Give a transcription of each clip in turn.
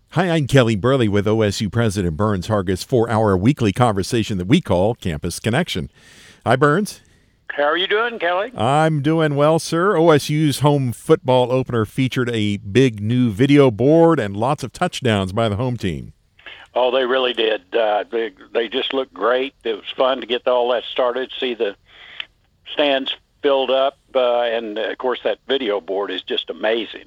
Hi, I'm Kelly Burley with OSU President Burns Hargis for our weekly conversation that we call Campus Connection. Hi, Burns. How are you doing, Kelly? I'm doing well, sir. OSU's home football opener featured a big new video board and lots of touchdowns by the home team. Oh, they really did. They just looked great. It was fun to get all that started, see the stands filled up, and of course that video board is just amazing.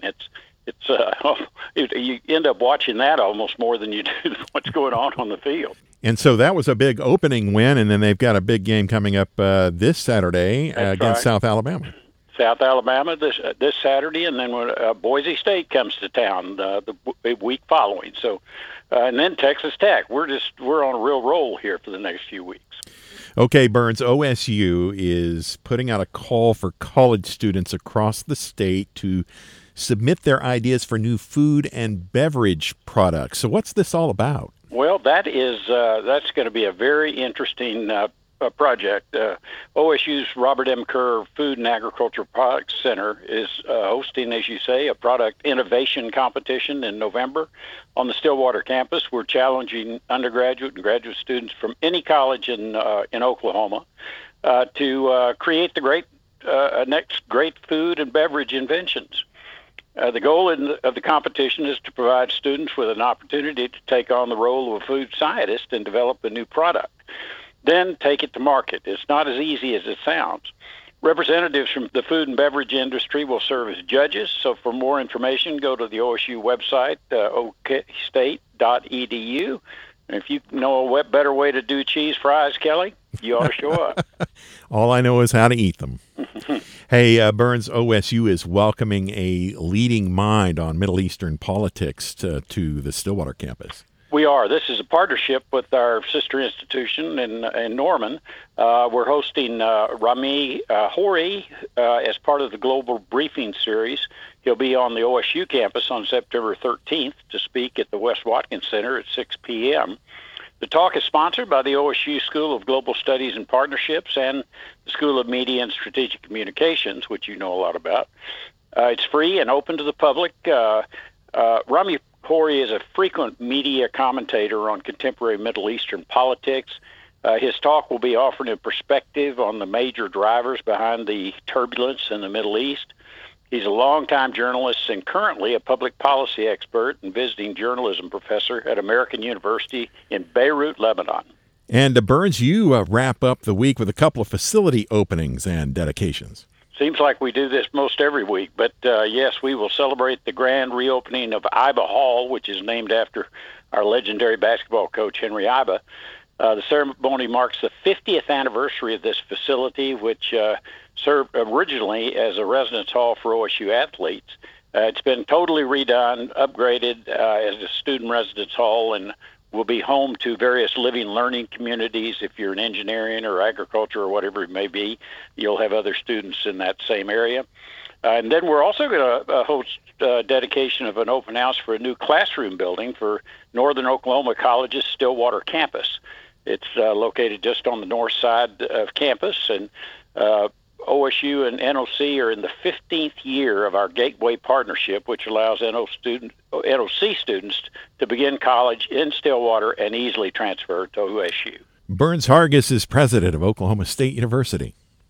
You end up watching that almost more than you do what's going on the field. And so that was a big opening win, and then they've got a big game coming up this Saturday against South Alabama. South Alabama this Saturday, and then when Boise State comes to town the week following. So, and then Texas Tech. We're on a real roll here for the next few weeks. Okay, Burns, OSU is putting out a call for college students across the state to submit their ideas for new food and beverage products. So what's this all about? Well, that's going to be a very interesting project. OSU's Robert M. Kerr Food and Agriculture Products Center is hosting, as you say, a product innovation competition in November on the Stillwater campus. We're challenging undergraduate and graduate students from any college in Oklahoma to create the next great food and beverage inventions. The goal of the competition is to provide students with an opportunity to take on the role of a food scientist and develop a new product, then take it to market. It's not as easy as it sounds. Representatives from the food and beverage industry will serve as judges, so for more information, go to the OSU website, okstate.edu. And if you know a better way to do cheese fries, Kelly, you ought to show up. All I know is how to eat them. Hey, Burns, OSU is welcoming a leading mind on Middle Eastern politics to the Stillwater campus. We are. This is a partnership with our sister institution in Norman. We're hosting Rami Hori as part of the Global Briefing Series. He'll be on the OSU campus on September 13th to speak at the West Watkins Center at 6 p.m. The talk is sponsored by the OSU School of Global Studies and Partnerships and the School of Media and Strategic Communications, which you know a lot about. It's free and open to the public. Rami Hori is a frequent media commentator on contemporary Middle Eastern politics. His talk will be offering a perspective on the major drivers behind the turbulence in the Middle East. He's a longtime journalist and currently a public policy expert and visiting journalism professor at American University in Beirut, Lebanon. And Burns, you wrap up the week with a couple of facility openings and dedications. Seems like we do this most every week, but yes, we will celebrate the grand reopening of Iba Hall, which is named after our legendary basketball coach, Henry Iba. The ceremony marks the 50th anniversary of this facility, which served originally as a residence hall for OSU athletes. It's been totally redone, upgraded as a student residence hall, and will be home to various living learning communities. If you're in engineering or agriculture or whatever it may be, you'll have other students in that same area. And then we're also going to host dedication of an open house for a new classroom building for Northern Oklahoma College's Stillwater campus. It's located just on the north side of campus, and OSU and NOC are in the 15th year of our Gateway Partnership, which allows NOC students to begin college in Stillwater and easily transfer to OSU. Burns Hargis is president of Oklahoma State University.